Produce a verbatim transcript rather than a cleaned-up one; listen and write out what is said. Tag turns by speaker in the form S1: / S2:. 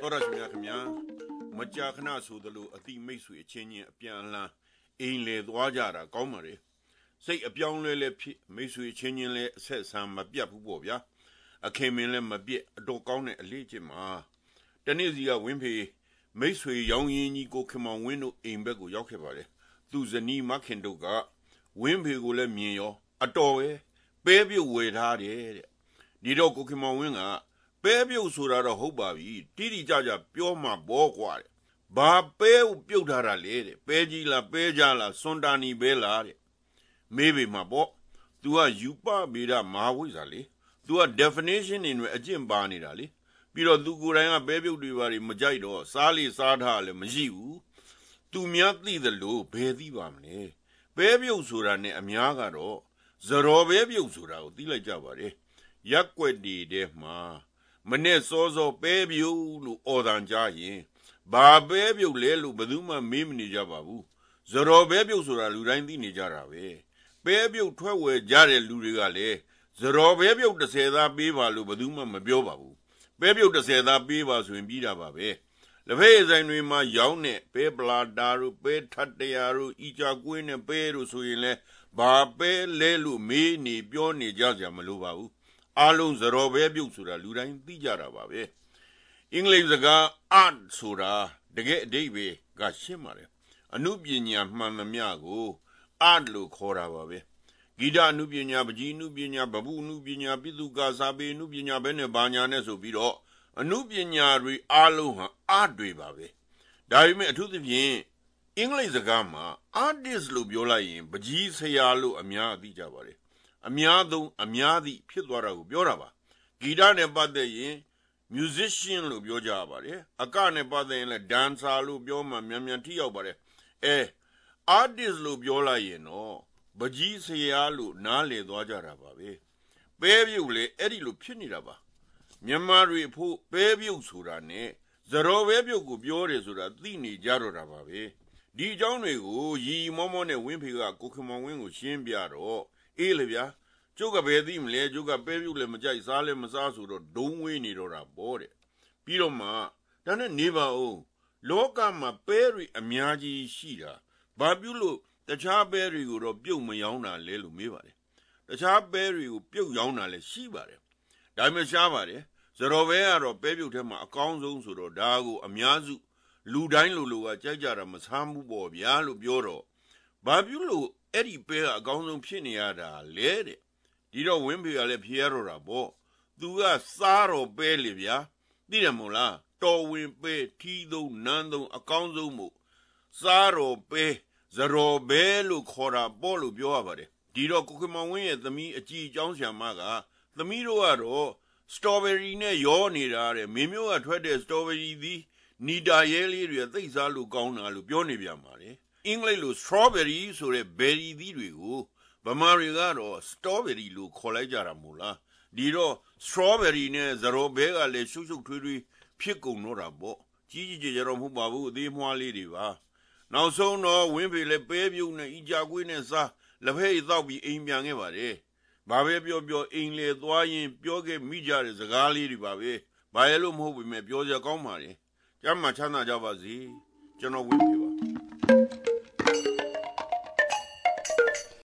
S1: တော်ရရှိမြခင်ဗျာမကြာခဏဆိုသလိုအတိမိတ်ဆွေအချင်းချင်းအပြန်အလှန်အိမ်လေသွားကြတာကောင်းပါလေစိတ်အပြောင်းလဲလဲဖြစ်မိတ်ဆွေချင်းချင်းလဲအဆက်ဆံမပြတ်ဘူးပေါ့ဗျာအခင်မင်းလဲမပြတ်အတော်ကောင်းတဲ့အလေးချင်းမှာတနေ့စီကဝင်းဖေမိတ်ဆွေရောင်းရင်းကြီးကိုခင်မောင်ဝင်းတို့အိမ်ဘက်ကိုရောက်ခဲ့ပါတယ်သူဇနီးမခင်တို့ကဝင်းဖေကိုလည်းမြင်ရောအတော်ပဲပဲပြုတ်ဝယ်ထားတယ်တဲ့ဒီတော့ကိုခင်မောင်ဝင်းကပဲပြုတ်ဆိုတာတော့ဟုတ်ပါပြီတိတိကျကျပြောမှဘောကွာတဲ့ဘာပဲပြုတ်ထားတာလဲတဲ့ပဲကြီးလားပဲကြလားစွန်တာနီပဲလားတဲ့မေးပေမှာပေါ့ तू ကယူပဗေဒမဟာဝိဇ္ဇာလေ तू က definition တွေနဲ့အကျင့်ပါနေတာလေပြီးတော့ तू ကိုယ်တိုင်ကပဲပြုတ်တွေပါတွေမကြိုက်တော့စားလေစားထားလည်းမရှိဘူး तू များသိသလိုဘယ်သိပါမလဲပဲပြုတ်ဆိုတာနဲ့အများကတော့ဇရောပဲပြုတ်ဆိုတာကိုသိလိုက်ကြပါတယ်ရက်ွက်တွေထဲမှာမနဲ့စောစောပဲပြုတ်လို့အော်တန်ကြရင်ဘာပဲပြုတ်လဲလို့ဘယ်သူမှမေးမနေကြပါဘူးဇရောပဲပြုတ်ဆိုတာလူတိုင်းသိနေကြတာပဲပဲပြုတ်ထွက်ဝယ်ကြတဲ့လူတွေကလည်းဇရောပဲပြုတ်တစ်ဆယ်သားပေးပါလို့ဘယ်သူမှမပြောပါဘူးပဲပြုတ်တစ်ဆယ်သားပေးပါဆိုရင်ပြီးတာပါပဲလက်ဖက်ဆိုင်တွေမှာရောင်းတဲ့ပဲပလာတာတို့ပဲထတ်တရာတို့ဤကြကွင်းနဲ့ပဲတို့ဆိုရင်လဲဘာပဲလဲလို့မေးနေပြောနေကြကြမလို့ပါဘူးအားလုံးဇရောပဲပြုတ်ဆိုတာလူတိုင်းသိကြတာပါပဲအင်္ဂလိပ်စကား art ဆိုတာတကယ်အဓိပ္ပာယ်ကရှင်းပါတယ်အနုပညာမှန်သမျှကို art လို့ခေါ်တာပါပဲဂီတအနုပညာပကြီးအနုပညာဗပုအနုပညာပိသုကာစာပေအနုပညာဘဲနဲ့ဘာညာနဲ့ဆိုပြီးတော့အနုပညာတွေအားလုံးဟာ art တွေပါပဲဒါပေမဲ့အထူးသဖြင့်အင်္ဂလိပ်စကားမှာ artist လို့ပြောလိုက်ရင်ပကြီးဆရာလို့အများသိကြပါတယ်အများဆုံးအများသည့်ဖြစ်သွားတာကိုပြောတာပါဂီတနဲ့ပတ်သက်ရင် musician လို့ပြောကြပါတယ်အကနဲ့ပတ်သက်ရင်လည်း dancer လို့ပြောမှမြန်မြန်ထိရောက်ပါတယ်အဲ artist လို့ပြောလိုက်ရင်တော့ပကြီးဆရာလို့နားလည်သွားကြတာပါပဲပဲပြုတ်လေအဲ့ဒီလိုဖြစ်နေတာပါမြန်မာတွေဖို့ပဲပြုတ်ဆိုတာနဲ့ဇရောပဲပြုတ်ကိုပြောတယ်ဆိုတာသိနေကြတော့တာပါပဲဒီအကြောင်းတွေကိုရီမောမောနဲ့ဝင်းဖေကကိုခင်မောင်ဝင်းကိုရှင်းပြတော့အေးလေဗျာကျုပ်ကဘယ်သိမလဲကျုပ်ကပဲပြုတ်လည်းမကြိုက်စားလည်းမစားဆိုတော့ဒုံးဝေးနေတော့တာပေါ့တဲ့ပြီးတော့မှဒါနဲ့နေပါဦးလောကမှာပဲတွေအများကြီးရှိတာဘာပြုလို့တခြားပဲတွေကိုတော့ပြုတ်မယောင်းတာလဲလို့မေးပါတယ်တခြားပဲတွေကိုပြုတ်ယောင်းတာလည်းရှိပါတယ်ဒါမှရှားပါတယ်ဇရောပဲကတော့ပဲပြုတ်ထဲမှာအကောင်းဆုံးဆိုတော့ဒါကိုအများစုလူတိုင်းလိုလိုကကြိုက်ကြတာမဆမ်းဘူးပေါ့ဗျာလို့ပြောတော့ဘာပြုလို့အဲ့ဒီပဲကအကောင်းဆုံးဖြစ်နေရတာလဲတဲ့ဒီတော့ဝင်းဖေကလည်းဖြေရတော့တာပေါ့သူကစားတော့ပဲလေဗျာသိတယ်မို့လားတော်ဝင်ပဲထီးသုံးနန်းသုံးအကောင်းဆုံးမို့စားတော့ပဲဇရောပဲလို့ခေါ်တာပေါ့လို့ပြောရပါတယ်ဒီတော့ကိုခင်မောင်ဝင်းရဲ့သမီးအကြည့်အကြောင်းဆရာမကသမီးတို့ကတော့စတော်ဘယ်ရီနဲ့ရောနေတာတဲ့မင်းမျိုးကထွက်တဲ့စတော်ဘယ်ရီသည်နီတာရဲလေးတွေသိစားလို့ကောင်းတာလို့ပြောနေပြန်ပါတယ်အင်္ဂလိပ်လို strawberry ဆိုတဲ့ berry သီးတွေကိုဗမာတွေကတော့ strawberry လို့ခေါ်လိုက်ကြတာမို့လားဒီတော့ strawberry နဲ့ဇရောဘဲကလည်းရှုပ်ရှုပ်ထွေးထွေးဖြစ်ကုန်တော့တာပေါ့ကြီးကြီးကျယ်ကျယ်တော့မဟုတ်ပါဘူးအသေးမွှားလေးတွေပါနောက်ဆုံးတော့ဝင်းဖေလည်းပဲပြုတ်နဲ့ဤကြကွေးနဲ့စားလက်ဖက်ရည်တောက်ပြီးအိမ်ပြန်ခဲ့ပါတယ်ဘာပဲပြောပြောအိမ်လေသွားရင်ပြောခဲ့မိကြတဲ့စကားလေးတွေပါပဲဘာရလို့မဟုတ်ပေမဲ့ပြောကြကောင်းပါလေကျမ်းမှာချမ်းသာကြပါစေကျွန်တော်ဝင်းဖေပါ